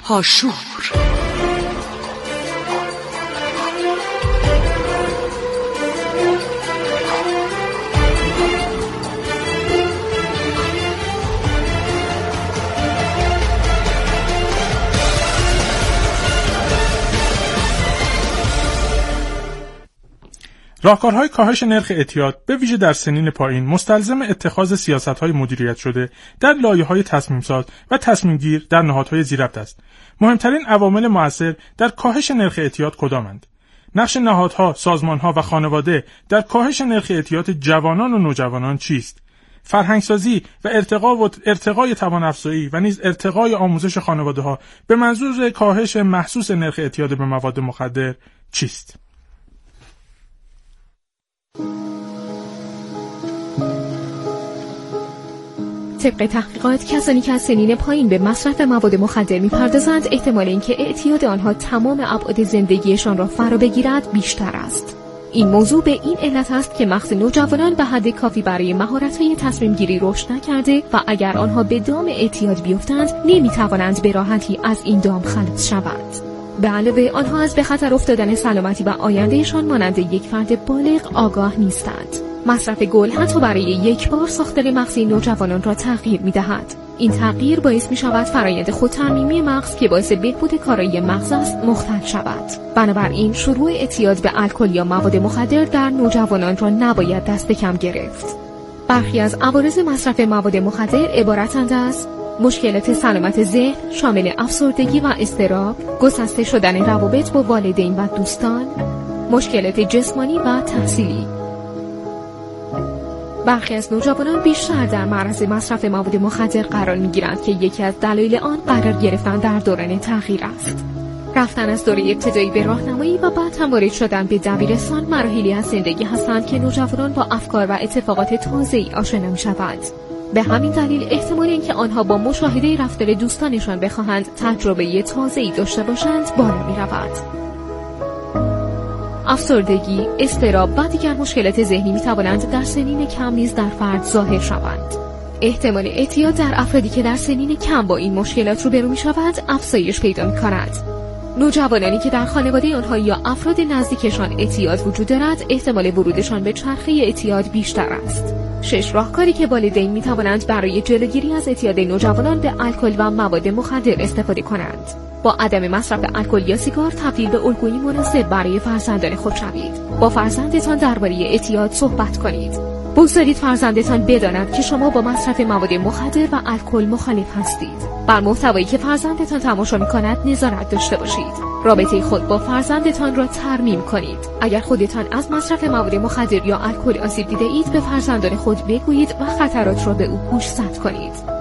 هاشور. راهکارهای کاهش نرخ اعتیاد به ویژه در سنین پایین مستلزم اتخاذ سیاست‌های مدیریت شده در لایه‌های تصمیم‌ساز و تصمیم‌گیر در نهادهای زیرربط است. مهمترین عوامل مؤثر در کاهش نرخ اعتیاد کدامند؟ نقش نهادها، سازمان‌ها و خانواده در کاهش نرخ اعتیاد جوانان و نوجوانان چیست؟ فرهنگسازی و ارتقای توان‌افزایی و نیز ارتقای آموزش خانواده‌ها به منظور کاهش محسوس نرخ اعتیاد به مواد مخدر چیست؟ طبق تحقیقات کسانی که از سنین پایین به مصرف مواد مخدر می‌پردازند احتمال اینکه اعتیاد آنها تمام ابعاد زندگیشان را فرا بگیرد بیشتر است. این موضوع به این علت است که مغز نوجوانان به حد کافی برای مهارت‌های تصمیم‌گیری رشد نکرده و اگر آنها به دام اعتیاد بیفتند نمی‌توانند به راحتی از این دام خلاص شوند. به علاوه آنها از به خطر افتادن سلامتی و آیندهشان مانند یک فرد بالغ آگاه نیستند. مصرف گل حتی برای یک بار ساختار مغزی نوجوانان را تغییر می‌دهد. این تغییر باعث می‌شود فرایند خودترمیمی مغز که باعث بهبود کارایی مغز است مختل شود. بنابراین شروع اعتیاد به الکل یا مواد مخدر در نوجوانان را نباید دست به کم گرفت. برخی از عوارض مصرف مواد مخدر عبارتند از مشکلات سلامت ذهن شامل افسردگی و اضطراب، گسسته شدن روابط با والدین و دوستان، مشکلات جسمانی و تحصیلی. برخی از نوجوانان بیشتر در معرض مصرف مواد مخدر قرار می‌گیرند که یکی از دلایل آن قرار گرفتن در دوران تغییر است. رفتن از دوره ابتدایی به راهنمایی و بعد هم وارد شدن به دبیرستان مراحلی از زندگی هستند که نوجوانان با افکار و اتفاقات تازه‌ای آشنا می‌شوند. به همین دلیل احتمال اینکه آنها با مشاهده رفتار دوستانشان بخواهند تجربه تازه‌ای داشته باشند بالا می‌رود. افسردگی، اضطراب و دیگر مشکلات ذهنی می‌توانند در سنین کم نیز در فرد ظاهر شوند. احتمال اعتیاد در افرادی که در سنین کم با این مشکلات روبرو می‌شوند افزایش پیدا می‌کند. نوجوانانی که در خانواده آنها یا افراد نزدیکشان اعتیاد وجود دارد، احتمال ورودشان به چرخه اعتیاد بیشتر است. 6 راهکاری که والدین می‌توانند برای جلوگیری از اعتیاد نوجوانان به الکل و مواد مخدر استفاده کنند. با عدم مصرف الکل یا سیگار تبدیل به الگویی مناسب برای فرزندان خود شوید. با فرزندتان درباره اعتیاد صحبت کنید. بگذارید فرزندتان بداند که شما با مصرف مواد مخدر و الکل مخالف هستید. بر محتوایی که فرزندتان تماشا می‌کند نظارت داشته باشید. رابطه خود با فرزندتان را ترمیم کنید. اگر خودتان از مصرف مواد مخدر یا الکل آسیب دیده اید به فرزندان خود بگویید و خطرات را به او گوشزد کنید.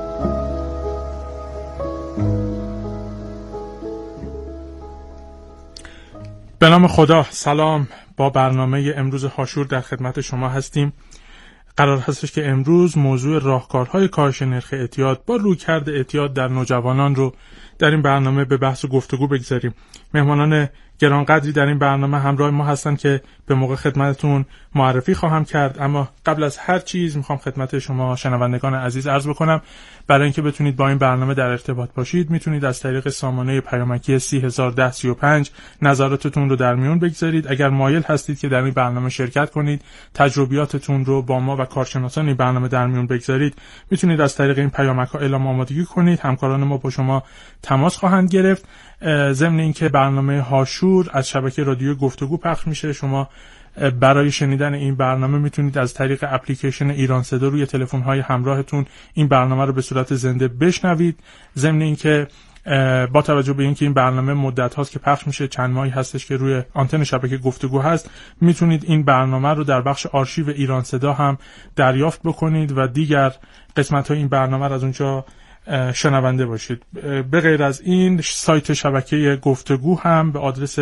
به نام خدا، سلام. با برنامه امروز هاشور در خدمت شما هستیم. قرار هستش که امروز موضوع راهکارهای کاهش نرخ اعتیاد با رویکرد اعتیاد در نوجوانان رو در این برنامه به بحث و گفتگو بگذاریم. مهمانان گرانقدری در این برنامه همراه ما هستن که به موقع خدمتتون معرفی خواهم کرد، اما قبل از هر چیز میخوام خدمت شما شنوندگان عزیز عرض بکنم برای اینکه بتونید با این برنامه در ارتباط باشید میتونید از طریق سامانه پیامکی 3001035 نظراتتون رو در میون بگذارید. اگر مایل هستید که در این برنامه شرکت کنید، تجربیاتتون رو با ما و کارشناسان این برنامه در میون بگذارید، میتونید از طریق این پیامک‌ها اعلام آمادگی کنید. همکاران ما با شما تماس خواهند گرفت. ضمن اینکه برنامه هاشور از شبکه رادیو گفتگو پخش میشه، شما برای شنیدن این برنامه میتونید از طریق اپلیکیشن ایران صدا روی تلفن‌های همراهتون این برنامه رو به صورت زنده بشنوید. ضمن اینکه با توجه به اینکه این برنامه مدت هاست که پخش میشه، چند ماهی هستش که روی آنتن شبکه گفتگو هست، میتونید این برنامه رو در بخش آرشیو ایران صدا هم دریافت بکنید و دیگر قسمت‌های این برنامه رو از اونجا شنونده باشید. به غیر از این سایت شبکه گفتگو هم به آدرس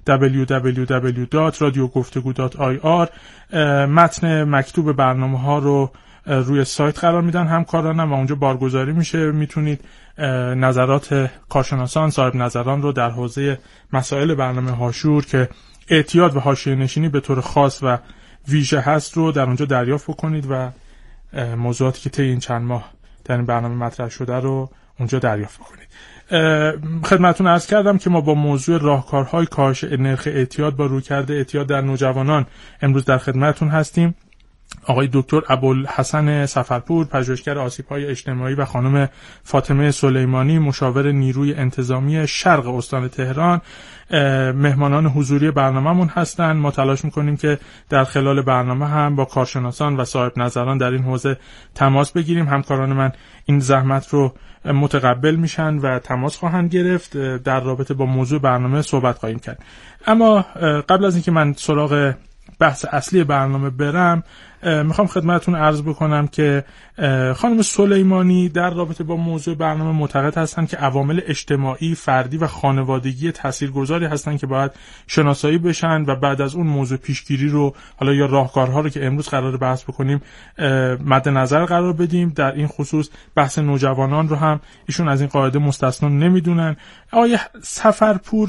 www.radiogoftegu.ir متن مکتوب برنامه ها رو روی سایت قرار میدن همکارانم و اونجا بارگذاری میشه. میتونید نظرات کارشناسان صاحب نظران رو در حوزه مسائل برنامه هاشور که اعتیاد و حاشیه نشینی به طور خاص و ویژه هست رو در اونجا دریافت بکنید و موضوعاتی که طی این چند ماه در این برنامه مطرح شده رو اونجا دریافت بکنید. خدمتتون عرض کردم که ما با موضوع راهکارهای کاهش نرخ اعتیاد با رویکرد اعتیاد در نوجوانان امروز در خدمتتون هستیم. آقای دکتر ابوالحسن سفرپور، پژوهشگر آسیب‌های اجتماعی، و خانم فاطمه سلیمانی، مشاور نیروی انتظامی شرق استان تهران، مهمانان حضوری برنامه‌مون هستن. ما تلاش می‌کنیم که در خلال برنامه هم با کارشناسان و صاحب نظران در این حوزه تماس بگیریم. همکاران من این زحمت رو متقبل میشن و تماس خواهند گرفت. در رابطه با موضوع برنامه صحبت خواهیم کرد. اما قبل از اینکه من سراغ بحث اصلی برنامه برم، میخوام خدمتتون عرض بکنم که خانم سلیمانی در رابطه با موضوع برنامه معتقد هستند که عوامل اجتماعی، فردی و خانوادگی تاثیرگذاری هستند که باید شناسایی بشن و بعد از اون موضوع پیشگیری رو، حالا یا راهکارها رو که امروز قراره بحث بکنیم مد نظر قرار بدیم. در این خصوص بحث نوجوانان رو هم ایشون از این قاعده مستثنا نمیدونن. آقای سفرپور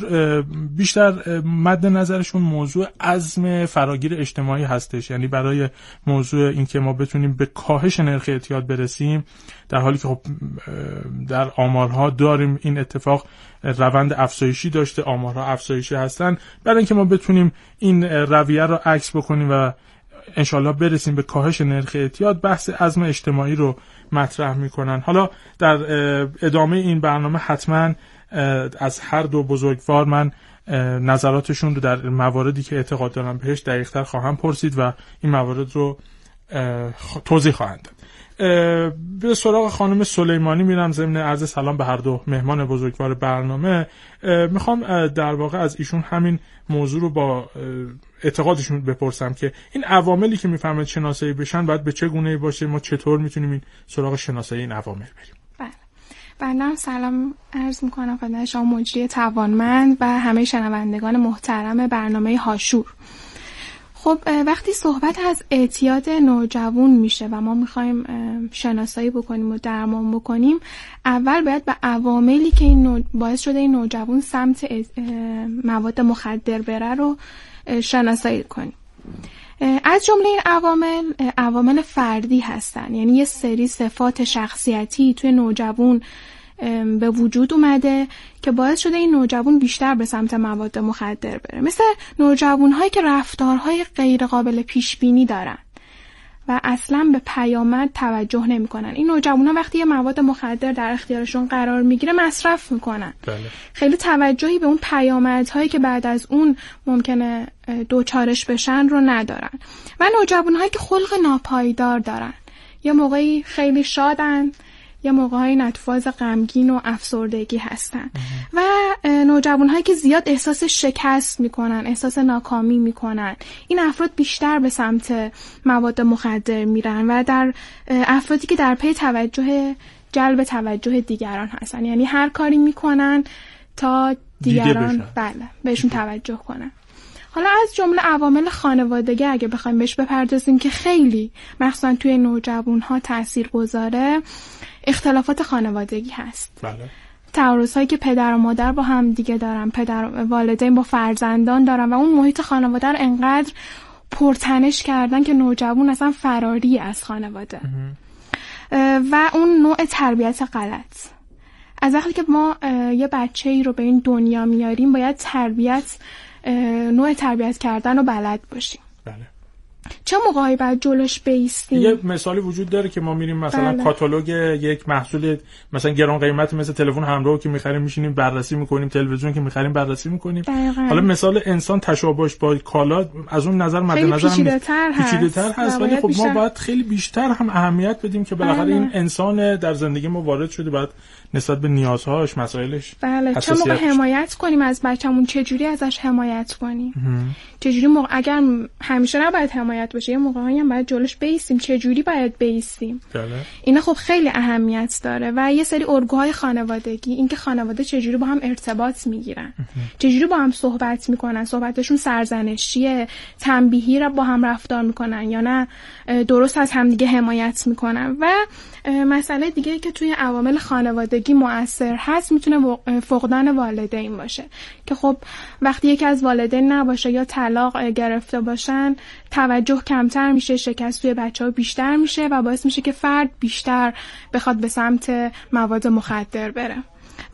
بیشتر مد نظرشون موضوع عزم فراگیر اجتماعی هستش، یعنی برای موضوع این که ما بتونیم به کاهش نرخ اعتیاد برسیم، در حالی که خب در آمارها داریم این اتفاق روند افزایشی داشته، آمارها افزایشی هستن. برای اینکه ما بتونیم این رویه رو عکس بکنیم و انشالله برسیم به کاهش نرخ اعتیاد، بحث عزم اجتماعی رو مطرح میکنن. حالا در ادامه این برنامه حتما از هر دو بزرگوار من نظراتشون رو در مواردی که اعتقاد دارم بهش دقیق‌تر خواهم پرسید و این موارد رو توضیح خواهند داد. به سراغ خانم سلیمانی میرم. ضمن عرض سلام به هر دو مهمان بزرگوار برنامه، میخوام در واقع از ایشون همین موضوع رو با اعتقادشون بپرسم که این عواملی که میفهمید شناسایی بشن باید به چه گونه‌ای باشه، ما چطور میتونیم این سراغ شناسایی این عوامل بریم. بنده سلام عرض میکنم خدمت شما مجری توانمند و همه شنوندگان محترم برنامه هاشور. خب وقتی صحبت از اعتیاد نوجوان میشه و ما میخوایم شناسایی بکنیم و درمان بکنیم، اول باید به عواملی که این باعث شده این نوجوان سمت مواد مخدر بره رو شناسایی کنیم. از جمله این عوامل فردی هستن، یعنی یه سری صفات شخصیتی توی نوجوان به وجود اومده که باعث شده این نوجوان بیشتر به سمت مواد مخدر بره، مثل نوجوان‌هایی که رفتارهای غیر قابل پیش بینی دارن و اصلا به پیامد توجه نمی‌کنن. این نوجوان‌ها وقتی یه مواد مخدر در اختیارشون قرار میگیره مصرف میکنن. بله. خیلی توجهی به اون پیامدهایی که بعد از اون ممکنه دوچارش بشن رو ندارن. و نوجوان‌هایی که خلق ناپایدار دارن، یه موقعی خیلی شادن، یه موقعی نتوفاز غمگین و افسردگی هستن. و نوجوان‌هایی که زیاد احساس شکست میکنن، احساس ناکامی میکنن، این افراد بیشتر به سمت مواد مخدر میرن و در افرادی که در پی جلب توجه دیگران هستن، یعنی هر کاری میکنن تا دیگران بهشون توجه کنن. حالا از جمله عوامل خانوادگی اگه بخوایم بهش بپردازیم که خیلی مخصوصا توی نوجوان‌ها تاثیرگذاره، اختلافات خانوادگی هست. بله. تعارض‌هایی که پدر و مادر با هم دیگه دارن، پدر و والدین با فرزندان دارن و اون محیط خانواده رو انقدر پرتنش کردن که نوجوان اصلا فراری از خانواده. و اون نوع تربیت غلط. از وقتی که ما یه بچه‌ای رو به این دنیا میاریم باید نوع تربیت کردن رو بلد باشیم. بله. چه موقعی باید جلوش بیستیم؟ یه مثالی وجود داره که ما میریم مثلا بله. کاتالوگ یک محصول مثلا گران قیمت مثل تلفن همراه که می‌خریم میشینیم بررسی می‌کنیم، تلویزیون که می‌خریم بررسی می‌کنیم. حالا مثال انسان تشابهش با کالا از اون نظر مد نظر پیچیده‌تر هست، ولی خب ما باید خیلی بیشتر هم اهمیت بدیم که بالاخره این انسان در زندگی ما وارد شده، باید نسبت به نیازهاش، مسائلش چه موقع حمایت کنیم از بچه‌مون، چه جوری ازش حمایت کنیم، چه جوری اگر همیشه نباید حمایت باشه، یه موقعی هم باید جلوش بیستیم، چه جوری باید بیستیم. اینا خب خیلی اهمیت داره. و یه سری الگوهای خانوادگی، اینکه خانواده چه جوری با هم ارتباط میگیرن، چه جوری با هم صحبت میکنن، صحبتشون سرزنشیه، تنبیهی را با هم رفتار میکنن یا نه درست از همدیگه حمایت میکنن. و مسئله دیگه که توی عوامل خانوادگی مؤثر هست میتونه فقدان والدین باشه که خب وقتی یکی از والدین نباشه یا طلاق گرفته باشن، توجه کمتر میشه، شکست توی بچه‌ها بیشتر میشه و باعث میشه که فرد بیشتر بخواد به سمت مواد مخدر بره.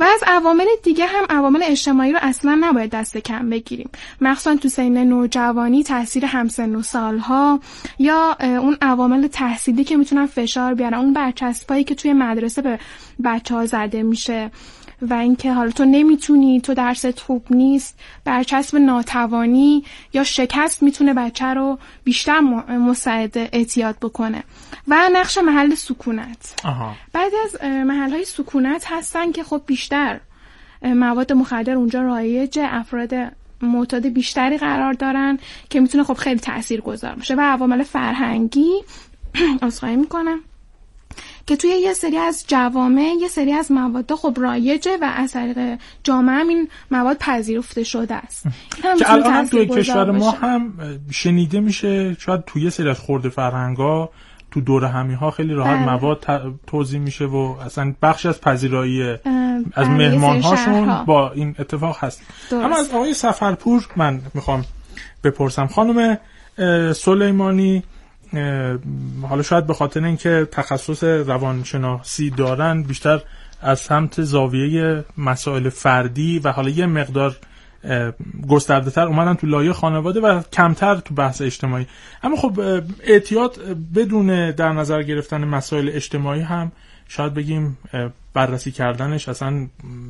و از عوامل دیگه هم عوامل اجتماعی رو اصلا نباید دست کم بگیریم، مخصوصا تو سن نوجوانی تاثیر همسن و سالها یا اون عوامل تحصیلی که میتونن فشار بیارن، اون برچسبایی که توی مدرسه به بچه‌ها زده میشه و اینکه حالا تو نمیتونی، تو درست خوب نیست، برچسب ناتوانی یا شکست میتونه بچه رو بیشتر مستعد اعتیاد بکنه. و نقش محل سکونت. بعد از محل‌های سکونت هستن که خب بیشتر مواد مخدر اونجا رایجه، افراد معتاد بیشتری قرار دارن که میتونه خب خیلی تاثیرگذار باشه. و عوامل فرهنگی عذرخواهی میکنم که توی یه سری از جوامع یه سری از مواد خب رایجه و از طریق جامعه هم این مواد پذیرفته شده است که الان هم توی کشور ما هم شنیده میشه. شاید توی یه سری از خرده فرهنگا تو دوره همی‌ها خیلی راحت مواد توزیع میشه و اصلا بخشی از پذیرایی از مهمان‌هاشون با این اتفاق هست. اما از آقای سفرپور من میخوام بپرسم، خانم سلیمانی حالا شاید به خاطر اینکه تخصص روانشناسی دارن بیشتر از سمت زاویه مسائل فردی و حالا یه مقدار گسترده‌تر اومدن تو لایه خانواده و کمتر تو بحث اجتماعی. اما خب اعتیاد بدون در نظر گرفتن مسائل اجتماعی هم شاید بگیم بررسی کردنش اصلا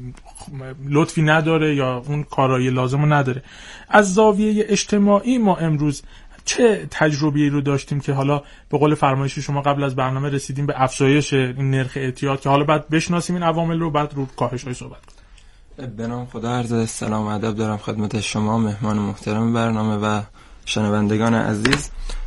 لطفی نداره یا اون کارایی لازمو نداره. از زاویه اجتماعی ما امروز چه تجربه‌ای رو داشتیم که حالا به قول فرمایش شما قبل از برنامه رسیدیم به افزایش این نرخ اعتیاد که حالا بعد بشناسیم این عوامل رو، بعد رو کاهش‌های صحبت کنیم. به نام خدا عرض سلام و ادب دارم خدمت شما مهمان محترم برنامه و شنوندگان عزیز.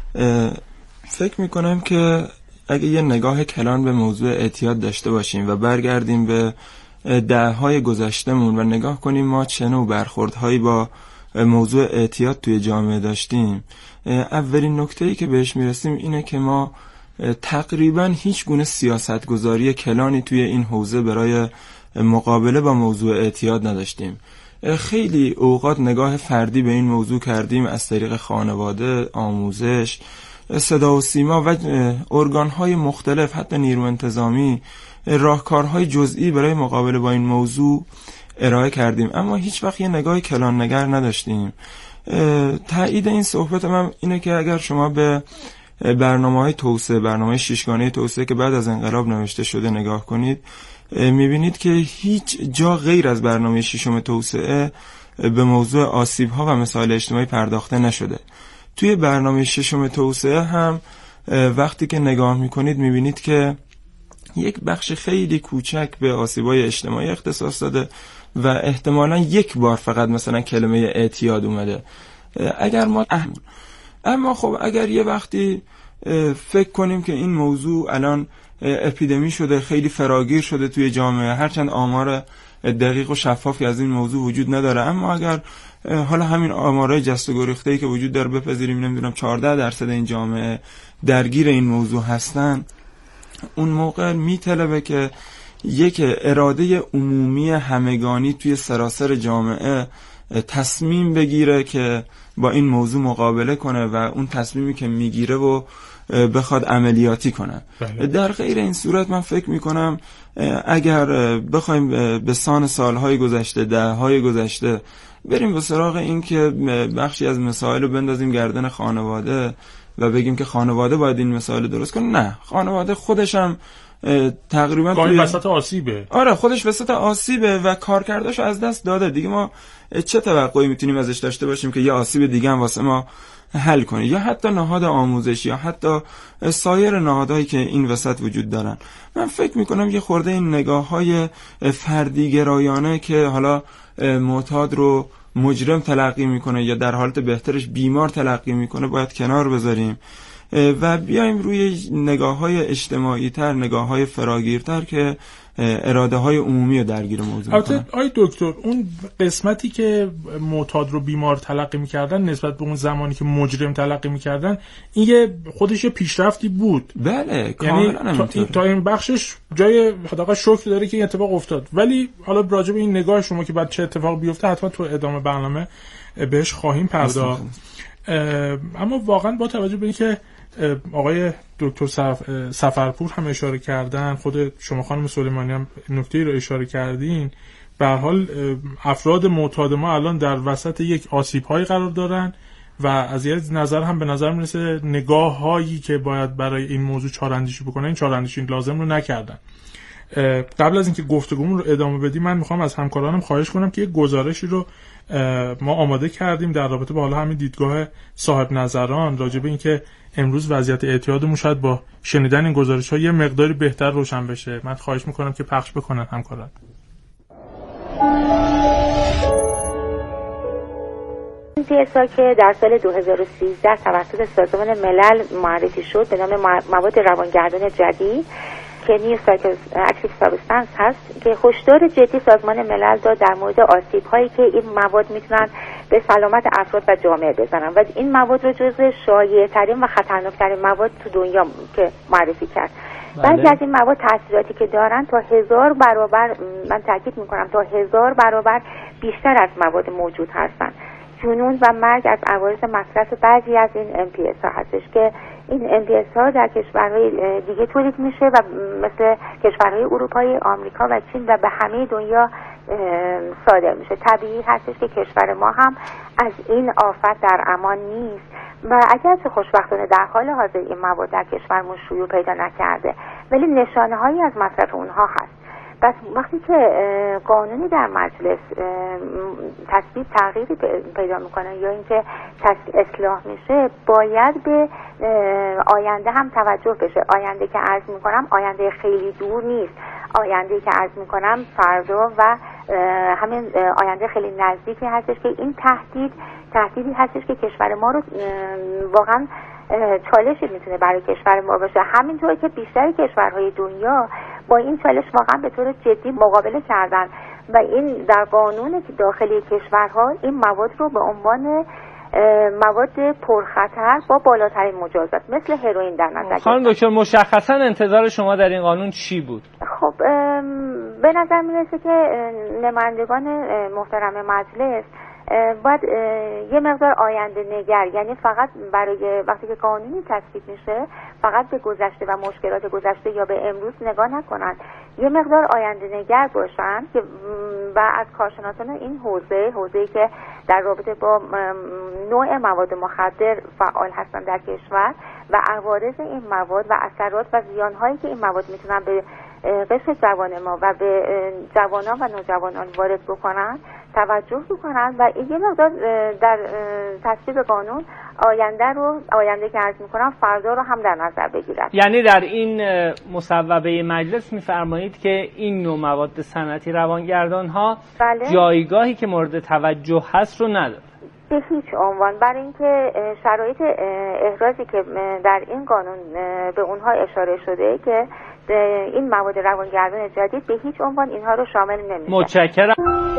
فکر می‌کنم که اگه یه نگاه کلان به موضوع اعتیاد داشته باشیم و برگردیم به دهه‌های گذشته‌مون و نگاه کنیم ما چه نوع برخوردهایی با موضوع اعتیاد توی جامعه داشتیم، اولین نکته‌ای که بهش میرسیم اینه که ما تقریباً هیچ گونه سیاستگذاری کلانی توی این حوزه برای مقابله با موضوع اعتیاد نداشتیم. خیلی اوقات نگاه فردی به این موضوع کردیم از طریق خانواده، آموزش، صدا و سیما و ارگان‌های مختلف، حتی نیرو انتظامی، راهکارهای جزئی برای مقابله با این موضوع ارائه کردیم، اما هیچ وقت یه نگاه کلان نگر نداشتیم. تایید این صحبت من اینه که اگر شما به برنامه‌های توسعه، برنامه ششگانه توسعه که بعد از انقلاب نوشته شده نگاه کنید، می‌بینید که هیچ جا غیر از برنامه ششم توسعه به موضوع آسیب‌ها و مسائل اجتماعی پرداخته نشده. توی برنامه ششم توسعه هم وقتی که نگاه می‌کنید می‌بینید که یک بخش خیلی کوچک به آسیب‌های اجتماعی اختصاص داده و احتمالاً یک بار فقط مثلا کلمه اعتیاد اومده. اما خب اگر یه وقتی فکر کنیم که این موضوع الان اپیدمی شده، خیلی فراگیر شده توی جامعه، هرچند آمار دقیق و شفافی از این موضوع وجود نداره، اما اگر حالا همین آمارهای جست و گریخته‌ای که وجود داره بپذیریم، نمیدونم 14% این جامعه درگیر این موضوع هستن، اون موقع میطلبه که یک اراده عمومی همگانی توی سراسر جامعه تصمیم بگیره که با این موضوع مقابله کنه و اون تصمیمی که میگیره و بخواد عملیاتی کنه. در غیر این صورت من فکر میکنم اگر بخوایم به سان سالهای گذشته، دههای گذشته بریم به سراغ این که بخشی از مسائل رو بندازیم گردن خانواده و بگیم که خانواده باید این مسائل درست کنه، نه، خانواده خودش هم تقریبا گاهی وسط آسیبه. آره، خودش وسط آسیبه و کارکرداشو از دست داده دیگه. ما چه توقعی میتونیم ازش داشته باشیم که یه آسیب دیگه هم واسه ما حل کنه؟ یا حتی نهاد آموزشی یا حتی سایر نهادهایی که این وسط وجود دارن. من فکر میکنم یه خورده این نگاه‌های فردی گرایانه که حالا معتاد رو مجرم تلقی میکنه یا در حالت بهترش بیمار تلقی میکنه باید کنار بذاریم و بیایم روی نگاه‌های اجتماعی تر، نگاه‌های فراگیرتر که اراده های عمومی رو درگیر موضوع کنن. آی دکتر، اون قسمتی که معتاد رو بیمار تلقی میکردن نسبت به اون زمانی که مجرم تلقی میکردن، این یه خودش یه پیشرفتی بود. بله، کاملا یعنی تا این بخشش جای حداقل شکر داره که این اتفاق افتاد، ولی حالا راجع به این نگاه شما که بعد چه اتفاق بیفته حتما تو ادامه برنامه بهش خواهیم پرداخت. اما واقعا با توجه به اینکه آقای دکتر سفرپور هم اشاره کردن، خود شما خانم سلیمانی هم نکته‌ای رو اشاره کردین. به هر حال افراد معتاد ما الان در وسط یک آسیب‌هایی قرار دارن و از یه نظر هم به نظر میرسه نگاه‌هایی که باید برای این موضوع چاره‌اندیشی بکنن این چاره‌اندیشی لازم رو نکردن. قبل از اینکه گفتگومون رو ادامه بدیم من میخوام از همکارانم خواهش کنم که یک گزارشی رو ما آماده کردیم در رابطه با حالا همین دیدگاه صاحب نظران راجع به اینکه امروز وضعیت اعتیادمون شاید با شنیدن این گزارش‌ها یه مقداری بهتر روشن بشه. من خواهش میکنم که پخش بکنن همکاران. این پیسا که در سال 2013 توسط سازمان ملل معرفی شد به نام مواد روانگردان جدید که نیو سایکوآکتیو سابستنس هست که هشدار جدی سازمان ملل داد در مورد آسیب‌هایی که این مواد میتونن به سلامت افراد و جامعه بزنن و این مواد رو جزو شایع‌ترین و خطرناک‌ترین مواد تو دنیا که معرفی کرد. بعضی از این مواد تاثیراتی که دارن تا 1000 برابر، من تاکید میکنم تا 1000 برابر بیشتر از مواد موجود هستن. جنون و مرگ از عوارض مصرف بعضی از این MPS ها هستش که این MPS ها در کشورهای دیگه تولید میشه و مثل کشورهای اروپایی، آمریکا و چین و به همه دنیا صادر میشه. طبیعی هستش که کشور ما هم از این آفت در امان نیست و اگرچه خوشبختانه در حال حاضر این مواد در کشورمون شیوع پیدا نکرده ولی نشانه هایی از مصرف اونها هست. بس وقتی که قانونی در مجلس تصویب تغییری پیدا میکنه یا اینکه اصلاح میشه باید به آینده هم توجه بشه. آینده که عرض میکنم آینده خیلی دور نیست، آینده که عرض میکنم فردا و همین آینده خیلی نزدیکی هستش که این تهدیدی هستش که کشور ما رو واقعا چالشی میتونه برای کشور ما باشه. همینطور که بیشتر کشورهای دنیا با این چالش واقعا به طور جدی مقابله کردن و این در قانون داخلی کشورها این مواد رو به عنوان مواد پرخطر با بالاترین مجازات مثل هروئین در نظر گرفتن. خانم دکتر مشخصا انتظار شما در این قانون چی بود؟ خب به نظر میرسه که نمایندگان محترم مجلس باید یه مقدار آینده نگر، یعنی فقط برای وقتی که قانونی تصویب میشه فقط به گذشته و مشکلات گذشته یا به امروز نگاه نکنن، یه مقدار آینده نگر باشن و از کارشناسان این حوزه‌ای که در رابطه با نوع مواد مخدر فعال هستن در کشور و عوارض این مواد و اثرات و زیانهایی که این مواد میتونن به قشر جوان ما و به جوانان و نوجوانان وارد بکنن توجه بکنن و یه مقدار در تصویب قانون آینده که عرض میکنم فردا رو هم در نظر بگیرن. یعنی در این مصوبه مجلس میفرمایید که این نوع مواد صنعتی روانگردان ها بله؟ جایگاهی که مورد توجه هست رو نداره به هیچ عنوان، برای اینکه شرایط احرازی که در این قانون به اونها اشاره شده که این مواد روانگردان جدید به هیچ عنوان اینها رو شامل نمیشه. متشکرم.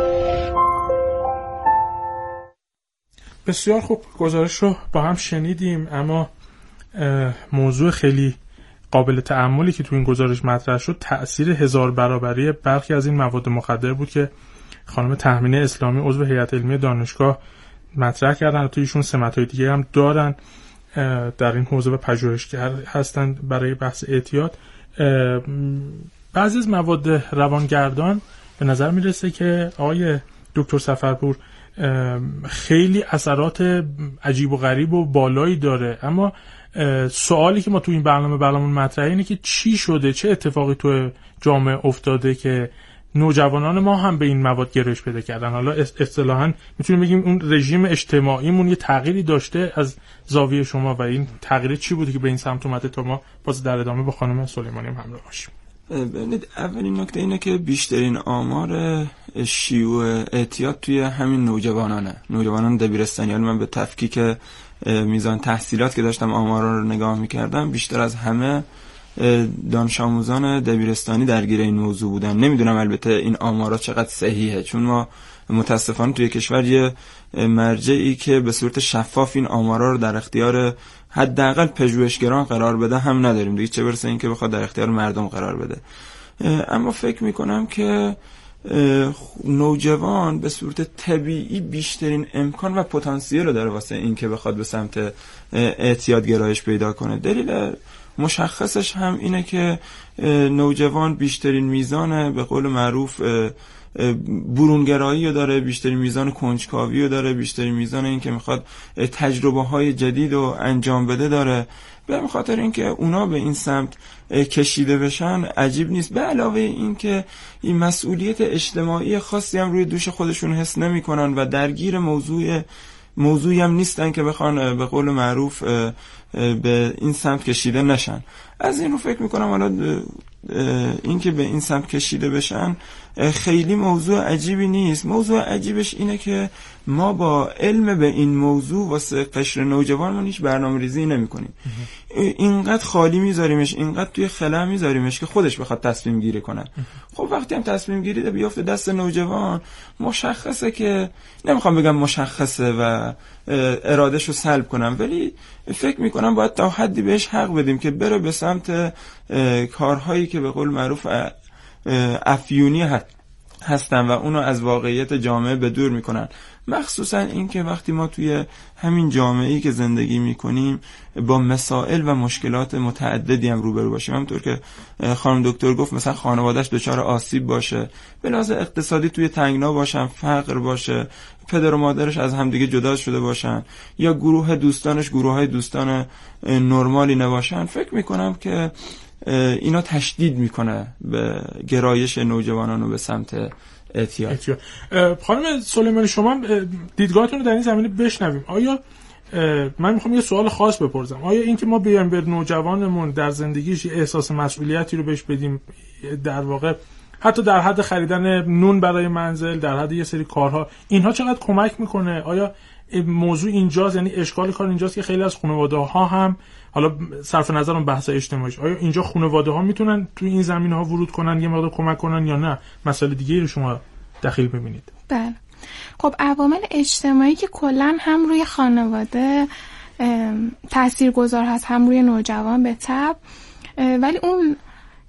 بسیار خوب، گزارش رو با هم شنیدیم، اما موضوع خیلی قابل تأملی که تو این گزارش مطرح شد تأثیر 1000 برابری برخی از این مواد مخدر بود که خانم تهمینه اسلامی عضو هیئت علمی دانشگاه مطرح کردن. تو ایشون سمت‌های دیگه هم دارن در این حوزه و پژوهشگر هستند برای بحث اعتیاد. بعضی از مواد روانگردان به نظر میرسه که آقای دکتر سفرپور خیلی اثرات عجیب و غریب و بالایی داره، اما سوالی که ما تو این برنامه مطرحه اینه که چی شده، چه اتفاقی تو جامعه افتاده که نوجوانان ما هم به این مواد گرایش پیدا کردن. حالا اصطلاحاً میتونیم بگیم اون رژیم اجتماعیمون یه تغییری داشته از زاویه شما و این تغییر چی بوده که به این سمت اومده تا ما باز در ادامه با خانم سلیمانی هم همراه باشیم. ببینید، اولین نکته اینه که بیشترین آمار شیوع اعتیاد توی همین نوجوانان دبیرستانی. یعنی من به تفکیک میزان تحصیلات که داشتم آمارا رو نگاه میکردم بیشتر از همه دانش آموزان دبیرستانی درگیر این موضوع بودن. نمیدونم البته این آمارا چقدر صحیحه، چون ما متاسفانه توی کشور یه مرجعی که به صورت شفاف این آمارا رو در اختیار حداقل پژوهشگران قرار بده هم نداریم دیگه، چه برسه این که بخواد در اختیار مردم قرار بده. اما فکر میکنم که نوجوان به صورت طبیعی بیشترین امکان و پتانسیل رو داره واسه این که بخواد به سمت اعتیاد گرایش پیدا کنه. دلیل مشخصش هم اینه که نوجوان بیشترین میزان به قول معروف برونگرایی رو داره، بیشترین میزان کنجکاوی رو داره، بیشترین میزان این که میخواد تجربه های جدید رو انجام بده داره. به خاطر اینکه اونا به این سمت کشیده بشن عجیب نیست. به علاوه این که این مسئولیت اجتماعی خاصی هم روی دوش خودشون حس نمی کنن و درگیر موضوعی هم نیستن که بخوان به قول معروف به این سمت کشیده نشن. از این رو فکر میکنم حالا این که به این سمت کشیده بشن خیلی موضوع عجیبی نیست. موضوع عجیبش اینه که ما با علم به این موضوع واسه قشر نوجوانمون هیچ برنامه‌ریزی نمی‌کنیم. اینقدر خالی میذاریمش، اینقدر توی خلا میذاریمش که خودش بخواد تصمیم گیری کنه. خب وقتی هم تصمیم گیری ده بیافته دست نوجوان، مشخصه که نمیخوام بگم مشخصه و ارادهشو سلب کنم، ولی فکر میکنم باید تا حدی بهش حق بدیم که بره به سمت کارهایی که به قول معروف افیونی هستن و اونو از واقعیت جامعه به دور میکنن. مخصوصا این که وقتی ما توی همین جامعه‌ای که زندگی میکنیم با مسائل و مشکلات متعددی هم روبرو باشیم، همونطور که خانم دکتر گفت مثلا خانواده‌اش دچار آسیب باشه، به لحاظ اقتصادی توی تنگنا باشن، فقر باشه، پدر و مادرش از همدیگه جدا شده باشن، یا گروه دوستانش گروه‌های دوستان نرمالی نباشن، فکر میکنم که اینا تشدید میکنه به گرایش نوجوانان رو به سمت اعتیاد. خانم سلیمانی، شما دیدگاهتون رو در این زمینه بشنویم. آیا من میخوام یه سوال خاص بپرسم، آیا این که ما بیایم به نوجوانمون در زندگیش احساس مسئولیتی رو بهش بدیم، در واقع حتی در حد خریدن نون برای منزل، در حد یه سری کارها، اینها چقدر کمک میکنه؟ آیا موضوع اینجاست، یعنی اشکال کار اینجاست که خیلی از خانواده‌ها هم، حالا صرف نظر اون بحث اجتماعیش، آیا اینجا خانواده‌ها میتونن توی این زمینه‌ها ورود کنن، یه مقدار کمک کنن، یا نه مسائل دیگه‌ای رو شما دخیل ببینید؟ بله، خب عوامل اجتماعی که کلا هم روی خانواده تاثیرگذار هست، هم روی نوجوان به تبع، ولی اون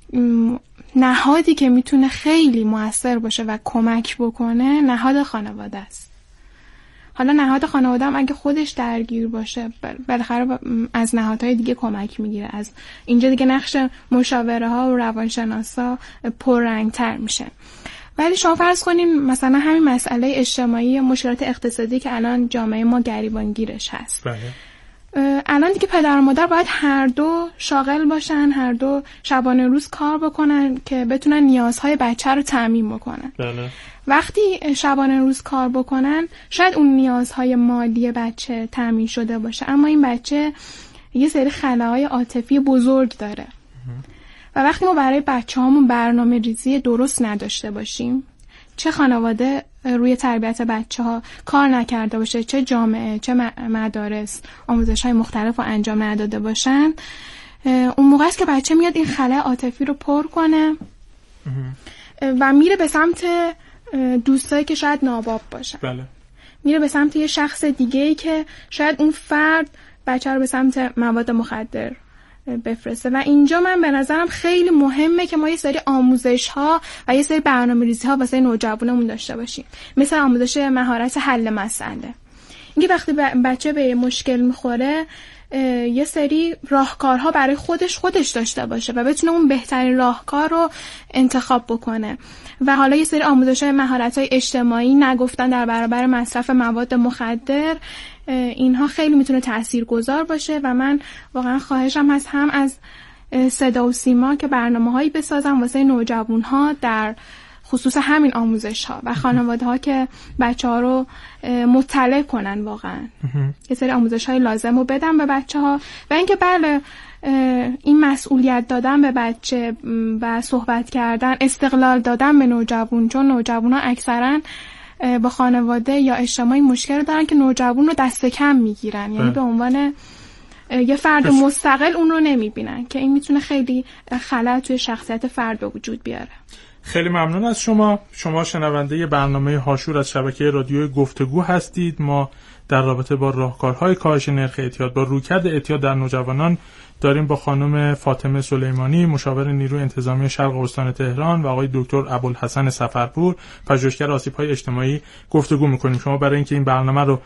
نهادی که میتونه خیلی موثر باشه و کمک بکنه نهاد خانواده است. حالا نهاد خانواده هم اگه خودش درگیر باشه بالاخره از نهادهای دیگه کمک میگیره. از اینجا دیگه نقش مشاوره ها و روانشناسا پررنگتر میشه. ولی شما فرض کنیم مثلا همین مسئله اجتماعی، مشکلات اقتصادی که الان جامعه ما گریبانگیرش هست، الان دیگه پدر و مادر باید هر دو شاغل باشن، هر دو شبانه روز کار بکنن که بتونن نیازهای بچه رو تامین بکنن. بله. وقتی شبانه روز کار بکنن شاید اون نیازهای مالی بچه تامین شده باشه، اما این بچه یه سری خلاهای عاطفی بزرگ داره و وقتی ما برای بچه‌هامون برنامه ریزی درست نداشته باشیم، چه خانواده روی تربیت بچه‌ها کار نکرده باشه، چه جامعه، چه مدارس آموزش‌های مختلف رو انجام نداده باشن، اون موقع است که بچه میاد این خلأ عاطفی رو پر کنه و میره به سمت دوستایی که شاید ناباب باشن. بله. میره به سمت یه شخص دیگه‌ای که شاید اون فرد بچه رو به سمت مواد مخدر بفرسته. و اینجا من به نظرم خیلی مهمه که ما یه سری آموزش‌ها و یه سری برنامه‌ریزی‌ها واسه نوجوانمون داشته باشیم، مثل آموزش مهارت حل مسئله. اینکه وقتی بچه به مشکل میخوره یه سری راهکارها برای خودش داشته باشه و بتونه اون بهترین راهکار رو انتخاب بکنه. و حالا یه سری آموزش‌های مهارت‌های اجتماعی، نگفتن در برابر مصرف مواد مخدر، اینها خیلی میتونه تاثیرگذار باشه. و من واقعا خواهشم هست هم از صدا و سیما که برنامه‌هایی بسازن واسه نوجوان‌ها در خصوص همین آموزش‌ها و خانواده‌ها که بچه‌ها رو مطلع کنن، واقعا یه سری آموزش‌های لازم رو بدن به بچه‌ها. و اینکه بله، این مسئولیت دادن به بچه و صحبت کردن، استقلال دادن به نوجوان، چون نوجوان‌ها اکثرا با خانواده یا اجتماعی مشکل دارن که نوجوان رو دست کم میگیرن، یعنی به عنوان یه فرد مستقل اون رو نمیبینن که این میتونه خیلی خلأ توی شخصیت فرد به وجود بیاره. خیلی ممنون از شما. شما شنونده برنامه هاشور از شبکه رادیوی گفتگو هستید. ما در رابطه با راهکارهای کاهش نرخ اعتیاد، با رویکرد اعتیاد در نوجوانان داریم با خانم فاطمه سلیمانی مشاور نیروی انتظامی شرق استان تهران و آقای دکتر ابوالحسن سفرپور پژوهشگر آسیب‌های اجتماعی گفتگو می‌کنیم. شما برای اینکه این برنامه رو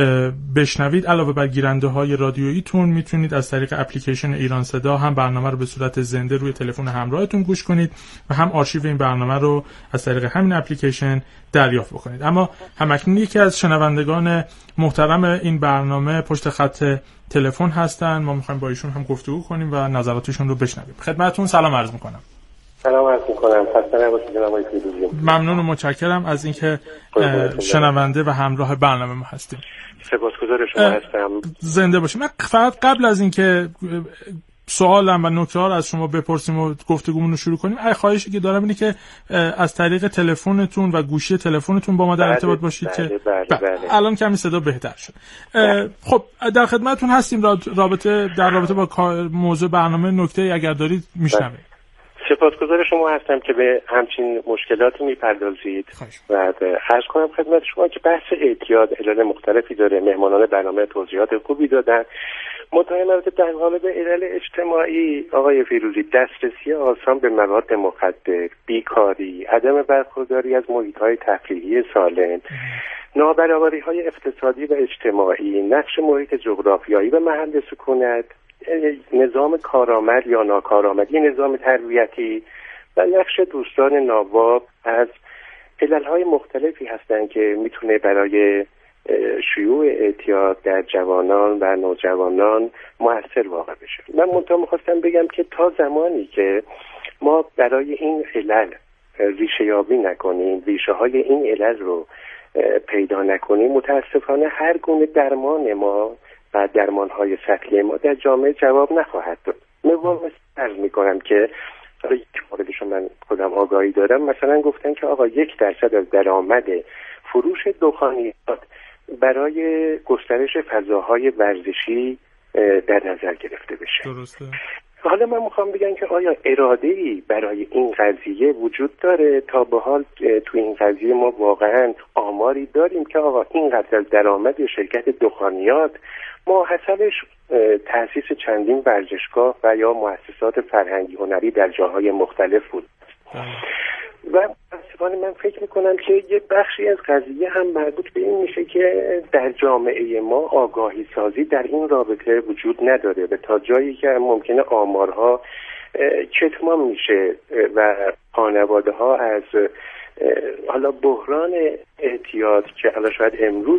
بشنوید علاوه بر گیرنده‌های رادیوییتون میتونید از طریق اپلیکیشن ایران صدا هم برنامه رو به صورت زنده روی تلفن همراهتون گوش کنید و هم آرشیو این برنامه رو از طریق همین اپلیکیشن دریافت بکنید. اما همکنون یکی از شنوندگان محترم این برنامه پشت خط تلفن هستن. ما می‌خوایم با ایشون هم گفتگو کنیم و نظراتشون رو بشنویم. خدمتتون سلام عرض می‌کنم. سلام عرض می‌کنم. خسته نباشید جناب آقای فیروزی. ممنون و متشکرم از اینکه شنونده و همراه برنامه ما هستیم. سپاسگزار شما هستم. زنده باشید. من فقط قبل از اینکه سوالم و نکته‌ها رو از شما بپرسیم و گفتگومون رو شروع کنیم، خواهشی که دارم اینه که از طریق تلفنتون و گوشی تلفنتون با ما در ارتباط باشید. بله. الان کمی صدا بهتر شد. خب در خدمتتون هستیم. در رابطه با موضوع برنامه نکته‌ای اگر دارید میشنوید. سپاسگزار شما هستم که به همچین مشکلاتی میپردازید و عرض کنم خدمت شما که بحث اعتیاد علل مختلفی داره. مهمانان برنامه توضیحات خوبی دادن. متأمل در قالب علل اجتماعی آقای فیروزی، دسترسی آسان به مواد مخدر، بیکاری، عدم برخورداری از محیط‌های تفریحی سالم، نابرابری‌های اقتصادی و اجتماعی، نقش محیط جغرافیایی و محل سکونت، نظام کارآمد یا ناکارآمدی نظام تربیتی و نقش دوستان ناواب از علل‌های مختلفی هستند که میتونه برای شیوع اعتیاد در جوانان و نوجوانان مؤثر واقع بشه. من منتها میخواستم بگم که تا زمانی که ما برای این علل ریشه یابی نکنیم، ریشه های این علل رو پیدا نکنیم، متاسفانه هر گونه درمان ما و درمان های سطحی ما در جامعه جواب نخواهد داد. من عرض میکنم که یک موردشو من خودم آگاهی دارم. مثلا گفتن که آقا 1% از درآمد فروش دخانیات برای گسترش فضاهای ورزشی در نظر گرفته بشه. درسته. حالا من میخوام بگم که آیا اراده‌ای برای این قضیه وجود داره؟ تا به حال توی این قضیه ما واقعا آماری داریم که آقا اینقدر از درآمد شرکت دخانیات ماحصلش تأسیس چندین ورزشگاه و یا مؤسسات فرهنگی هنری در جاهای مختلف بود. و متاسفانه من فکر میکنم که یه بخشی از قضیه هم مربوط به این میشه که در جامعه ما آگاهی سازی در این رابطه وجود نداره و تا جایی که ممکنه آمارها کتمان میشه و خانواده ها از حالا بحران اعتیاد که حالا شاید امروز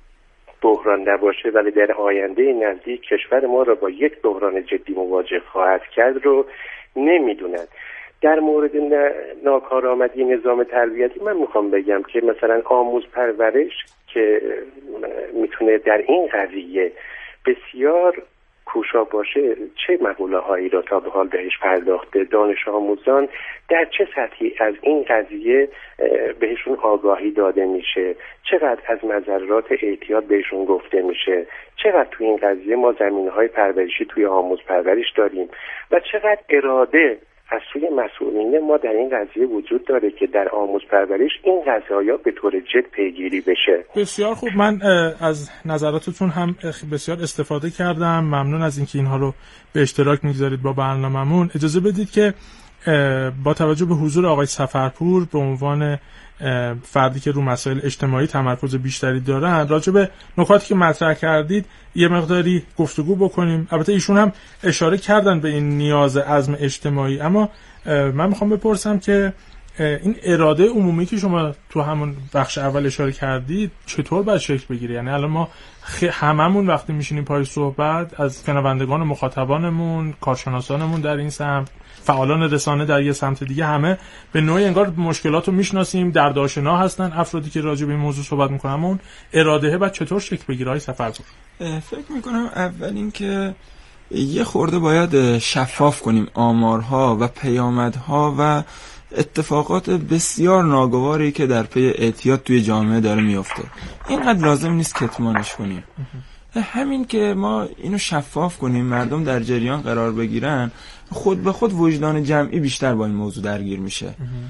بحران نباشه ولی در آینده نزدیک کشور ما را با یک بحران جدی مواجه خواهد کرد رو نمیدونن. در مورد ناکارآمدی نظام تربیتی من میخوام بگم که مثلا آموز پرورش که میتونه در این قضیه بسیار کوشا باشه، چه مقوله هایی را تا به حال بهش پرداخته، دانش آموزان در چه سطحی از این قضیه بهشون آگاهی داده میشه، چقدر از مضرات اعتیاد بهشون گفته میشه، چقدر توی این قضیه ما زمینه‌های پرورشی توی آموز پرورش داریم و چقدر اراده از سوی مسئولین ما در این قضیه وجود داره که در آموز پرورش این قضایا به طور جد پیگیری بشه. بسیار خوب. من از نظراتتون هم بسیار استفاده کردم. ممنون از اینکه اینها رو به اشتراک میگذارید با برنامه‌مون. اجازه بدید که با توجه به حضور آقای سفرپور به عنوان فردی که رو مسائل اجتماعی تمرکز بیشتری دارن، راجع به نکاتی که مطرح کردید یه مقداری گفتگو بکنیم. البته ایشون هم اشاره کردن به این نیاز عزم اجتماعی، اما من میخوام بپرسم که این اراده عمومی که شما تو همون بخش اول اشاره کردید چطور باید شکل بگیره؟ یعنی الان ما هممون وقتی میشینیم پای صحبت، از شنوندگان و مخاطبانمون، کارشناسانمون در این سمت، فعالان رسانه در یه سمت دیگه، همه به نوعی انگار مشکلات رو میشناسیم، دردآشنا هستن افرادی که راجع به این موضوع صحبت میکنن. اون اراده باید چطور شکل بگیره؟ های سفرپور، فکر میکنم اول این که یه خورده باید شفاف کنیم آمارها و پیامدها و اتفاقات بسیار ناگواری که در پی اعتیاد توی جامعه داره میفته. اینقدر لازم نیست کتمانش کنیم. همین که ما اینو شفاف کنیم، مردم در جریان قرار بگیرن، خود به خود وجدان جمعی بیشتر با این موضوع درگیر میشه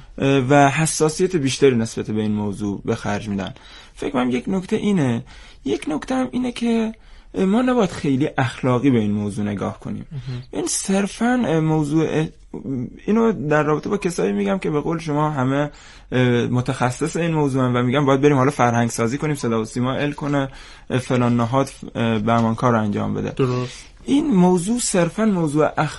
و حساسیت بیشتری نسبت به این موضوع به خرج میدن. فکر کنم یک نکته هم اینه که ما نباید خیلی اخلاقی به این موضوع نگاه کنیم. این صرفاً موضوع اینو در رابطه با کسایی میگم که به قول شما همه متخصص این موضوع و میگم باید بریم حالا فرهنگ سازی کنیم، صدا و سیما ال کنه، فلان نهاد بهمان کار رو انجام بده. درست. این موضوع صرفاً موضوع